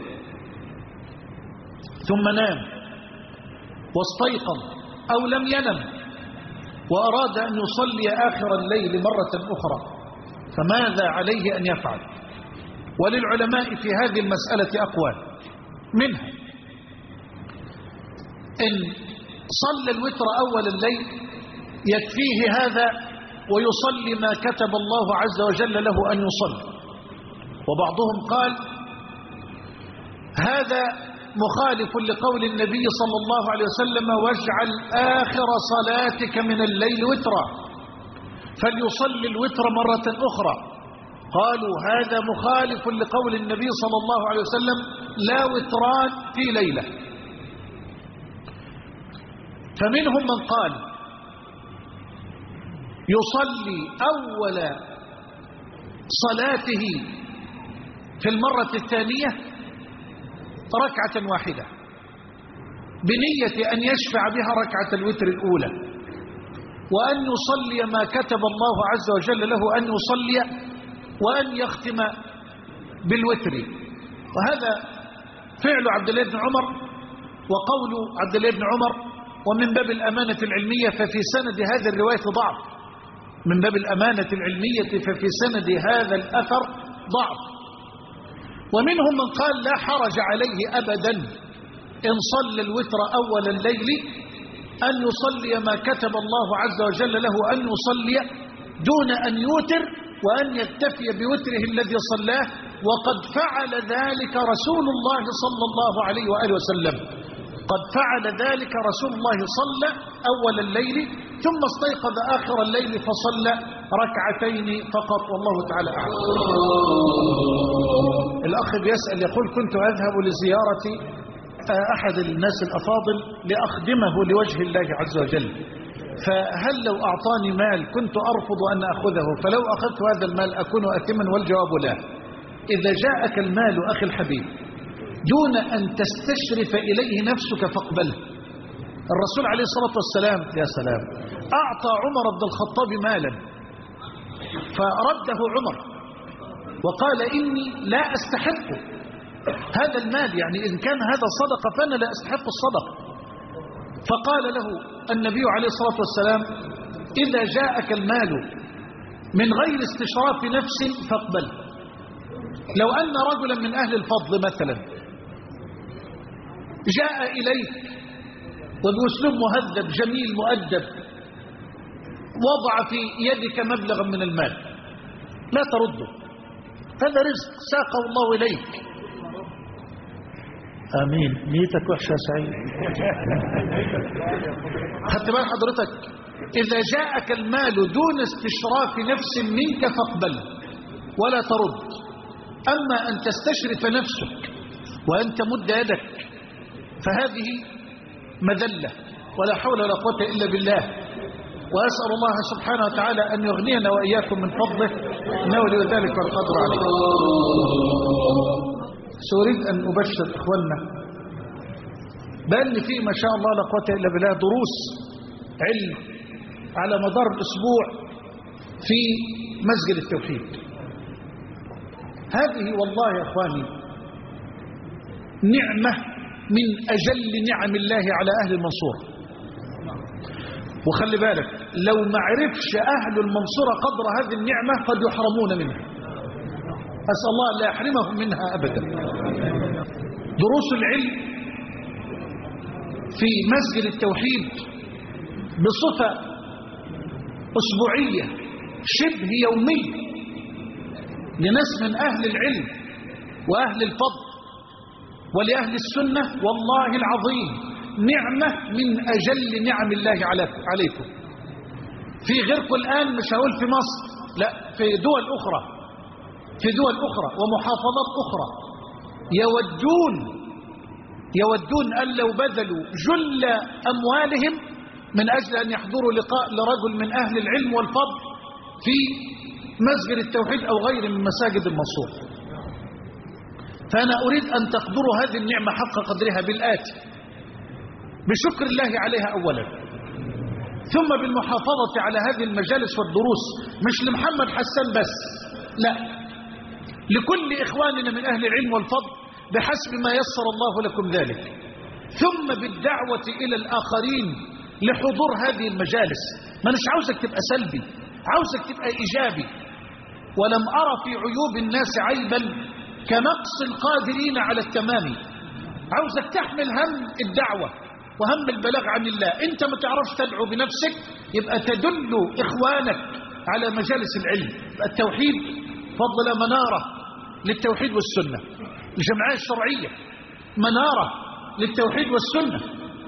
ثم نام واستيقظ أو لم ينم وأراد أن يصلي آخر الليل مرة أخرى فماذا عليه أن يفعل؟ وللعلماء في هذه المسألة أقوال، منها إن صلى الوتر أول الليل يكفيه هذا ويصلي ما كتب الله عز وجل له أن يصلي. وبعضهم قال: هذا مخالف لقول النبي صلى الله عليه وسلم: واجعل آخر صلاتك من الليل وترا، فليصلي الوتر مرة أخرى. قالوا: هذا مخالف لقول النبي صلى الله عليه وسلم: لا وتران في ليلة. فمنهم من قال: يصلي أول صلاته في المرة الثانية ركعة واحدة بنية أن يشفع بها ركعة الوتر الأولى، وأن يصلي ما كتب الله عز وجل له أن يصلي، وأن يختم بالوتر. وهذا فعل عبد الله بن عمر وقول عبد الله بن عمر، ومن باب الأمانة العلمية ففي سند هذه الرواية ضعف، من باب الأمانة العلمية ففي سند هذا الأثر ضعف. ومنهم من قال لا حرج عليه أبدا إن صلى الوتر أول الليل أن يصلي ما كتب الله عز وجل له أن يصلي دون أن يوتر، وأن يكتفي بوتره الذي صلاه، وقد فعل ذلك رسول الله صلى الله عليه وآله وسلم. قد فعل ذلك رسول الله، صلى أول الليل ثم استيقظ آخر الليل فصلى ركعتين فقط، والله تعالى أعلم. الأخ بيسأل يقول: كنت أذهب لزيارة أحد الناس الأفاضل لأخدمه لوجه الله عز وجل، فهل لو أعطاني مال كنت أرفض أن أخذه، فلو أخذت هذا المال أكون أثما؟ والجواب لا. إذا جاءك المال أخي الحبيب دون أن تستشرف إليه نفسك فاقبله. الرسول عليه الصلاة والسلام يا سلام أعطى عمر بن الخطاب مالا فرده عمر وقال: إني لا أستحق هذا المال، يعني إن كان هذا صدقة فأنا لا أستحق الصدقة. فقال له النبي عليه الصلاة والسلام: إذا جاءك المال من غير استشراف نفس فاقبله. لو أن رجلا من أهل الفضل مثلا جاء إليك وبأسلوب مهذب جميل مؤدب وضع في يدك مبلغا من المال لا ترده، هذا رزق ساقه الله إليك. آمين. نيتك وحشة يا سعيد. خدت بال حضرتك؟ إذا جاءك المال دون استشراف نفس منك فاقبل ولا ترد. أما أن تستشرف نفسك وأن تمد يدك فهذه مذلة، ولا حول ولا قوة إلا بالله. وأسأل الله سبحانه وتعالى أن يغنينا وإياكم من فضله، إنه لذلك والقدر عليه. سأريد أن أبشر إخواننا بأن في ما شاء الله لا قوة إلا بالله دروس علم على مدار الأسبوع في مسجد التوحيد. هذه والله يا أخواني نعمة من أجل نعم الله على أهل المنصورة. وخلي بالك لو ما عرفش أهل المنصورة قدر هذه النعمة قد يحرمون منها، أسأل الله لا يحرمهم منها أبدا. دروس العلم في مسجد التوحيد بصفة أسبوعية شبه يومية لناس من أهل العلم وأهل الفضل ولأهل السنة، والله العظيم نعمة من أجل نعم الله عليكم. في غيركم الآن مش هقول في مصر، لا في دول أخرى، في دول أخرى ومحافظات أخرى يودون يودون أن لو بذلوا جل أموالهم من أجل أن يحضروا لقاء لرجل من أهل العلم والفضل في مسجد التوحيد أو غير من مساجد المنصورة. فأنا أريد أن تقدروا هذه النعمة حق قدرها بالآتي: بشكر الله عليها أولا، ثم بالمحافظة على هذه المجالس والدروس مش لمحمد حسان بس، لا، لكل إخواننا من أهل العلم والفضل بحسب ما يسر الله لكم ذلك، ثم بالدعوة إلى الآخرين لحضور هذه المجالس. ما نش عاوزك تبقى سلبي، عاوزك تبقى إيجابي. ولم أرى في عيوب الناس عيبا كنقص القادرين على التمام. عاوزك تحمل هم الدعوة وهم البلاغ عن الله. انت ما تعرفش تدعو بنفسك، يبقى تدل إخوانك على مجالس العلم. التوحيد فضل منارة للتوحيد والسنة، الجمعية الشرعية منارة للتوحيد والسنة.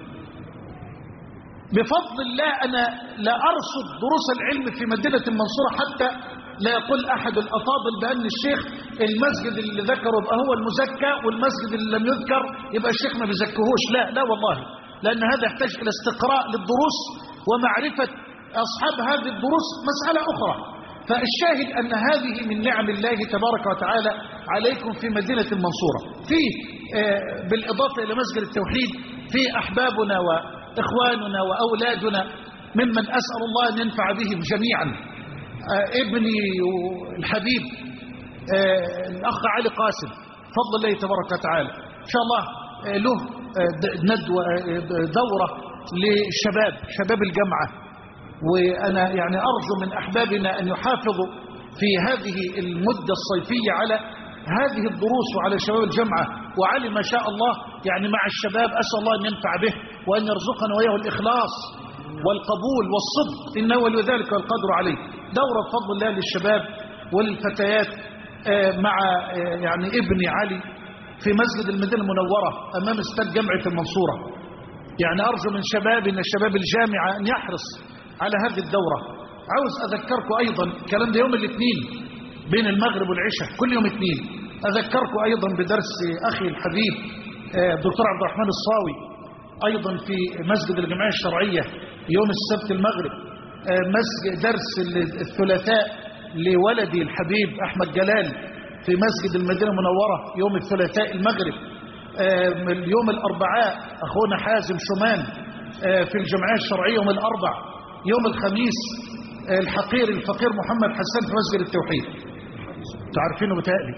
بفضل الله أنا لا أرصد دروس العلم في مدينة المنصورة حتى لا يقول أحد الأفاضل بأن الشيخ المسجد اللي ذكره يبقى هو المزكى والمسجد اللي لم يذكر يبقى الشيخ ما بيزكهوش. لا لا والله، لأن هذا يحتاج إلى استقراء للدروس ومعرفة أصحاب هذه الدروس مسألة أخرى. فالشاهد أن هذه من نعم الله تبارك وتعالى عليكم في مدينة المنصورة. في بالإضافة إلى مسجد التوحيد في أحبابنا وإخواننا وأولادنا ممن أسأل الله أن ينفع بهم جميعا. ابني الحبيب الأخ علي قاسم فضل الله تبارك وتعالى إن شاء الله له ندوة دورة للشباب شباب الجامعة، وأنا يعني أرجو من أحبابنا أن يحافظوا في هذه المدة الصيفية على هذه الدروس وعلى شباب الجامعة، وعلي ما شاء الله يعني مع الشباب. أسأل الله أن ينفع به وأن يرزقنا وإياه الإخلاص والقبول والصدق، إنه ولي ذلك والقدر عليه. دورة بفضل الله للشباب وللفتيات مع يعني ابني علي في مسجد المدينة المنورة أمام استاد جامعة المنصورة. يعني أرجو من شبابنا شباب الجامعة أن يحرص على هذه الدورة. عاوز أذكركم أيضا الكلام ده يوم الاثنين بين المغرب والعشاء كل يوم اثنين. أذكركم أيضا بدرس أخي الحبيب الدكتور عبد الرحمن الصاوي أيضا في مسجد الجمعية الشرعية يوم السبت المغرب. مسجد درس الثلاثاء لولدي الحبيب أحمد جلال في مسجد المدينة المنورة يوم الثلاثاء المغرب. اليوم الأربعاء أخونا حازم شمان في الجمعية الشرعية يوم الأربع. يوم الخميس الحقير الفقير محمد حسان في مسجد التوحيد. تعرفينه بتقلي.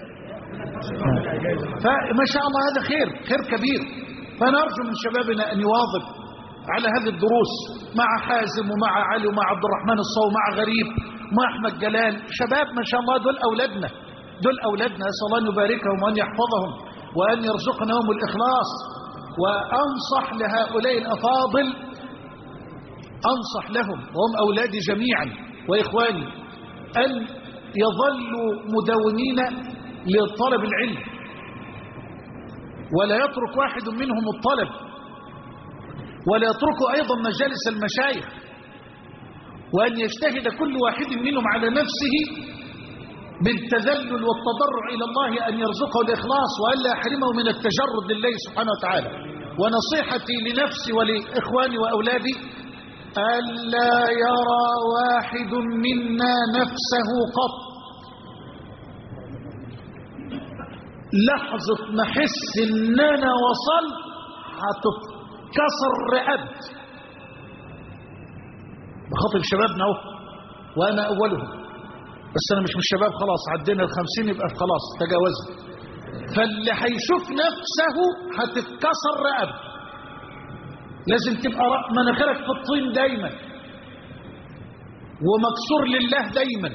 فما شاء الله هذا خير خير كبير. فنرجو من شبابنا أن يواظب على هذه الدروس مع حازم ومع علي ومع عبد الرحمن الصاوي ومع غريب ومع أحمد جلال. شباب ما شاء الله دول أولادنا دول أولادنا. أسأل الله أن يباركهم وأن يحفظهم وأن يرزقناهم الإخلاص. وأنصح لهؤلاء الأفاضل أنصح لهم وهم أولادي جميعا وإخواني أن يظلوا مداومين لطلب العلم، ولا يترك واحد منهم الطلب، ولا يتركوا أيضا مجالس المشايخ، وأن يجتهد كل واحد منهم على نفسه بالتذلل والتضرع إلى الله أن يرزقه الإخلاص وألا يحرمه من التجرد لله سبحانه وتعالى. ونصيحتي لنفسي ولإخواني وأولادي ألا يرى واحد منا نفسه قط لحظة نحس إننا وصل هتتكسر رقبت. بخاطب شبابنا اهو وأنا أولهم، بس أنا مش من الشباب خلاص عدينا الخمسين يبقى خلاص تجاوزنا. فاللي هيشوف نفسه هتتكسر رقبت. لازم تبقى مناخيرك في الطين دايما ومكسور لله دايما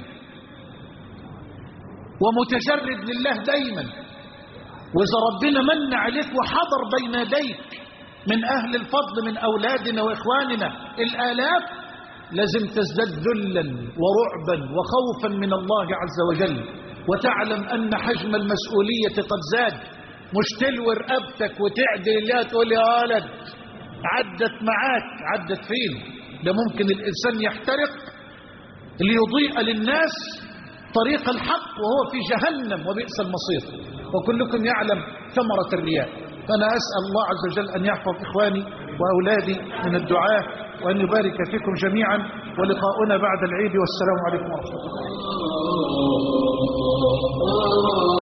ومتجرد لله دايما. وإذا ربنا من عليك وحضر بين يديك من أهل الفضل من أولادنا وإخواننا الآلاف، لازم تزداد ذلا ورعبا وخوفا من الله عز وجل، وتعلم أن حجم المسؤولية قد زاد. مش تلوي رقبتك وتعدل الله تقول يا ولد عدت معاك، عدت فين؟ ده ممكن الإنسان يحترق ليضيء للناس طريق الحق وهو في جهنم وبئس المصير، وكلكم يعلم ثمرة الرياء. فأنا أسأل الله عز وجل أن يحفظ إخواني وأولادي من الدعاء وأن يبارك فيكم جميعا، ولقاؤنا بعد العيد، والسلام عليكم ورحمة الله.